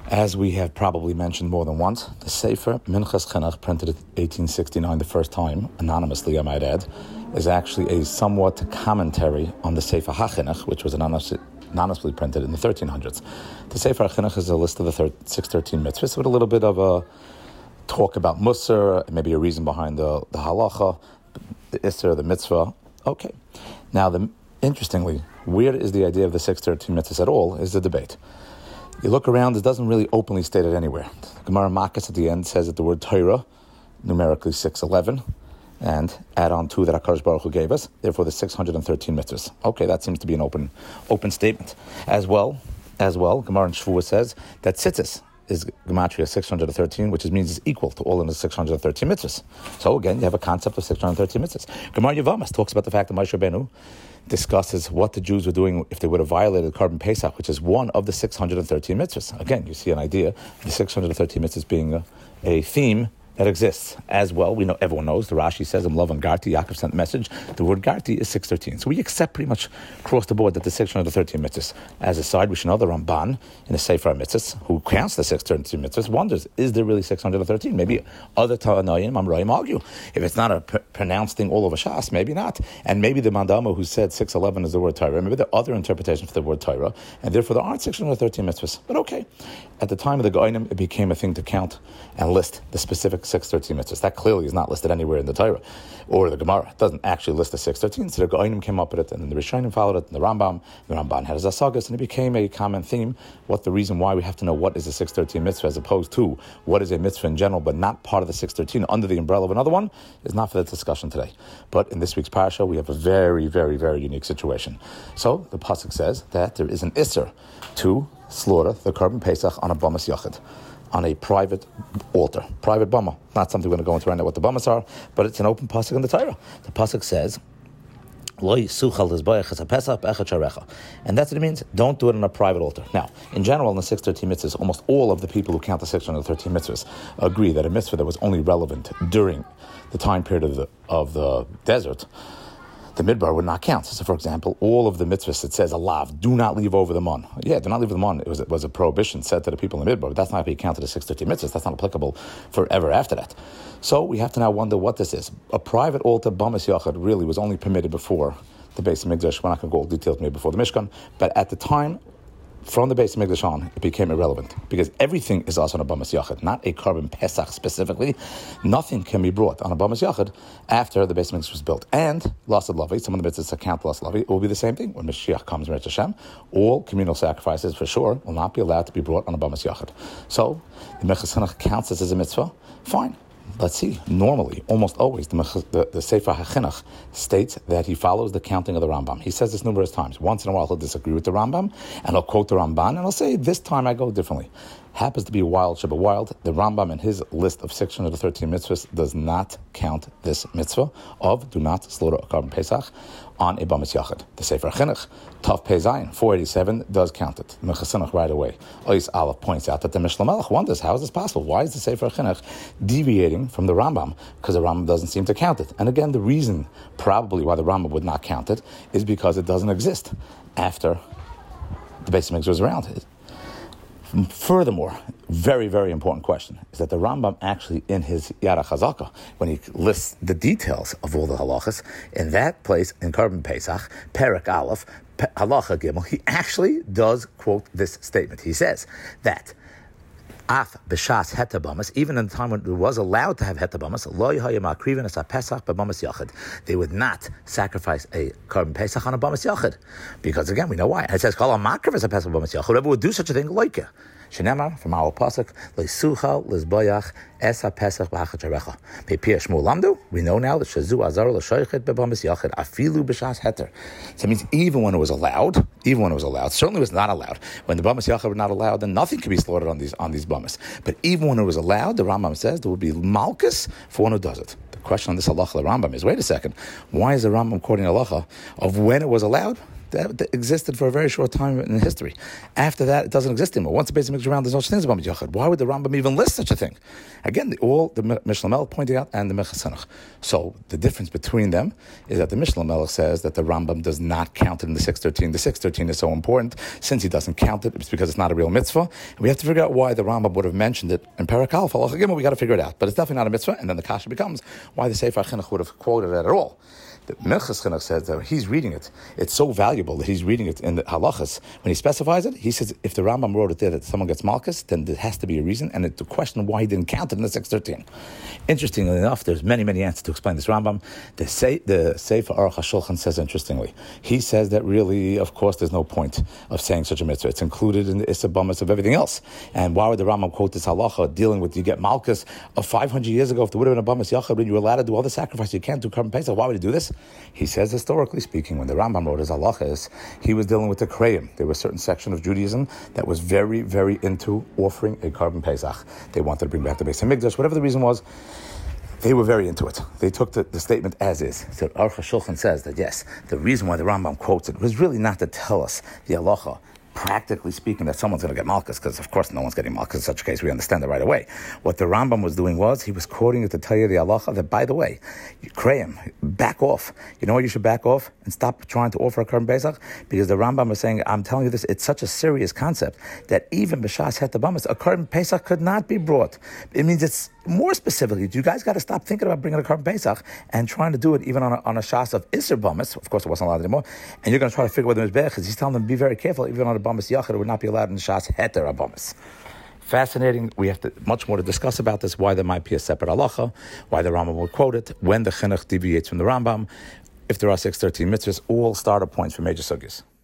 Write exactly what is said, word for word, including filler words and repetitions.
As we have probably mentioned more than once, the Sefer Minchas Chinuch, printed in eighteen sixty-nine the first time, anonymously I might add, is actually a somewhat commentary on the Sefer HaChinuch, which was anonymously, anonymously printed in the thirteen hundreds. The Sefer HaChinuch is a list of the thir- six hundred thirteen mitzvahs with a little bit of a talk about Musar, maybe a reason behind the, the halacha, the Isser, the mitzvah. Okay. Now, the, interestingly, where is the idea of the six hundred thirteen mitzvahs at all is the debate. You look around, it doesn't really openly state it anywhere. The Gemara Makkas at the end says that the word Torah, numerically six eleven, and add on two that HaKadosh Baruch Hu gave us, therefore the six hundred thirteen mitzvahs. Okay, that seems to be an open open statement. As well, as well, Gemara in Shvuah says that tzitzis is gematria six hundred thirteen, which means it's equal to all in the six hundred thirteen mitzvahs. So again, you have a concept of six hundred thirteen mitzvahs. Gemara Yevamos talks about the fact that Moshe Rabbeinu discusses what the Jews were doing if they would have violated Korban Pesach, which is one of the six hundred thirteen mitzvahs. Again, you see an idea of the six hundred thirteen mitzvahs being a, a theme that exists. As well, we know, everyone knows, the Rashi says, I'm loving Garti, Yaakov sent the message, the word Garti is six thirteen. So we accept pretty much across the board that the six hundred thirteen mitzvahs. As a side, we should know the Ramban in the Sefer HaMitzvahs, who counts the six hundred thirteen mitzvahs, wonders, is there really six hundred thirteen? Maybe other Tanoim, Amroim argue. If it's not a pr- pronounced thing all over Shas, maybe not. And maybe the Mandama who said six eleven is the word Torah, maybe there are other interpretations for the word Torah, and therefore there aren't six hundred thirteen mitzvahs. But okay, at the time of the Goinim, it became a thing to count and list the specific six hundred thirteen mitzvahs. That clearly is not listed anywhere in the Torah or the Gemara. It doesn't actually list the six thirteen. So the Goinim came up with it, and then the Rishonim followed it, and the Rambam. The Ramban had his Asagas, and it became a common theme. What the reason why we have to know what is a six thirteen mitzvah as opposed to what is a mitzvah in general, but not part of the six thirteen under the umbrella of another one, is not for the discussion today. But in this week's parasha, we have a very, very, very unique situation. So the pasuk says that there is an isser to slaughter the Korban Pesach on a Bamas Yachid, on a private altar, private bama. Not something we're going to go into right now what the bamas are, but it's an open pasuk in the Torah. The pasuk says, and that's what it means. Don't do it on a private altar. Now, in general, in the six hundred thirteen mitzvahs, almost all of the people who count the six hundred thirteen mitzvahs agree that a mitzvah that was only relevant during the time period of the of the desert, the midbar, would not count. So, for example, all of the mitzvahs, it says, alav, do not leave over the mon. Yeah, do not leave the mon. It was, it was a prohibition said to the people in the midbar, but that's not how you counted the six hundred thirteen mitzvahs. That's not applicable forever after that. So we have to now wonder what this is. A private altar, Bamas Yachad, really was only permitted before the Beis Hamikdash. We're not going to go all details maybe before the Mishkan, but at the time, from the Beis Hamikdash on, it became irrelevant because everything is also on a Bamas Yachid, not a Korban Pesach specifically. Nothing can be brought on a Bamas Yachid after the Beis Hamikdash was built. And Lasad Lavi, some of the mitzvahs that count Lasad Lavi, it will be the same thing when Mashiach comes, Meretz Hashem. All communal sacrifices, for sure, will not be allowed to be brought on a Bamas Yachid. So the Minchas Chinuch counts this as a mitzvah. Fine. Let's see, normally, almost always, the, the, the Sefer HaChinuch states that he follows the counting of the Rambam. He says this numerous times. Once in a while, he'll disagree with the Rambam, and he'll quote the Ramban, and he'll say, this time I go differently. Happens to be wild, Shabbat wild. The Rambam in his list of six hundred thirteen mitzvahs does not count this mitzvah of do not slaughter a Korban Pesach on a Bamas Yachid. The Sefer HaChinuch, Tav Pei Zayin, four eighty-seven, does count it. Minchas Chinuch right away. Ois Aleph points out that the Mishnah Melech wonders, how is this possible? Why is the Sefer HaChinuch deviating from the Rambam? Because the Rambam doesn't seem to count it. And again, the reason probably why the Rambam would not count it is because it doesn't exist after the Beis Hamikdash was around. Furthermore, very, very important question is that the Rambam actually in his Yad HaChazaka, when he lists the details of all the halachas, in that place in Korban Pesach, Perek Aleph, Halacha Gimel, he actually does quote this statement. He says that Af b'shas hetabamas, even in the time when it was allowed to have hetabamas, lo yihaya ma'akriven as a pesach b'bamas yachid. They would not sacrifice a Korban Pesach on a bamas yachid, because again we know why. It says kol ha'makriv as a pesach b'bamas yachid. Whoever would do such a thing, like it. Shenamar from our pasuk leisucha lezbayach es ha'pesach b'hachacharecha. Be'pir Shmuel lamdu. We know now that shazu azar l'shoichet b'bamas yachid afilu b'shas heter. So it means even when it was allowed, even when it was allowed, certainly was not allowed. When the bamas yachid were not allowed, then nothing could be slaughtered on these on these bamas. But even when it was allowed, the Rambam says there would be malchus for one who does it. The question on this halacha, the Rambam is: wait a second, why is the Rambam quoting halacha of when it was allowed? that, that existed for a very short time in history. After that, it doesn't exist anymore. Once the Beis Hamikdash around, there's no such thing as a Bama Yachad. Why would the Rambam even list such a thing? Again, the, all the Mishnah Melech pointing out and the Mechas Chinuch. So the difference between them is that the Mishnah Melech says that the Rambam does not count it in the six thirteen. The six thirteen is so important. Since he doesn't count it, it's because it's not a real mitzvah. And we have to figure out why the Rambam would have mentioned it in Perek Aleph. Again, we got to figure it out. But it's definitely not a mitzvah. And then the kasha becomes why the Sefer Chinuch would have quoted it at all. The Mechas Chinuch says that he's reading it. It's so valuable that he's reading it in the halachas. When he specifies it, he says if the Rambam wrote it there that someone gets malchus, then there has to be a reason, and it's a question why he didn't count it in the six thirteen. Interestingly enough, there's many, many answers to explain this Rambam. The, Se- the Sefer Aruch HaShulchan says interestingly. He says that really, of course, there's no point of saying such a mitzvah. It's included in the Issa Bamas of everything else. And why would the Rambam quote this halacha dealing with you get malchus of five hundred years ago? If there would have been a Bamas Yachad when you were allowed to do all the sacrifices, you can't do Karban Pesach. Why would he do this? He says, historically speaking, when the Rambam wrote his halachas, he was dealing with the Krayim. There was a certain section of Judaism that was very, very into offering a Karban Pesach. They wanted to bring back the Beis Hamikdash. Whatever the reason was, they were very into it. They took the, the statement as is. So Aruch HaShulchan says that, yes, the reason why the Rambam quotes it was really not to tell us the halacha, practically speaking, that someone's going to get malchus, because of course no one's getting malchus in such a case. We understand that right away. What the Rambam was doing was he was quoting it to tell you the halacha that, by the way, you krayim, back off. You know what? You should back off and stop trying to offer a Karban Pesach, because the Rambam was saying, I'm telling you this, it's such a serious concept that even b'shas het habamas, a Karban Pesach could not be brought. It means it's more specifically, you guys got to stop thinking about bringing a Karban Pesach and trying to do it even on a, on a shas of Isser Bamas. Of course, it wasn't allowed anymore. And you're going to try to figure out whether it's Mizbech, because he's telling them, be very careful, even on a Bamas Yachad, it would not be allowed in the shas Heter Bamas. Fascinating. We have to, much more to discuss about this, why there might be a separate halacha, why the Rambam would quote it, when the Chinuch deviates from the Rambam, if there are six thirteen mitzvahs, all starter points for major sugyas.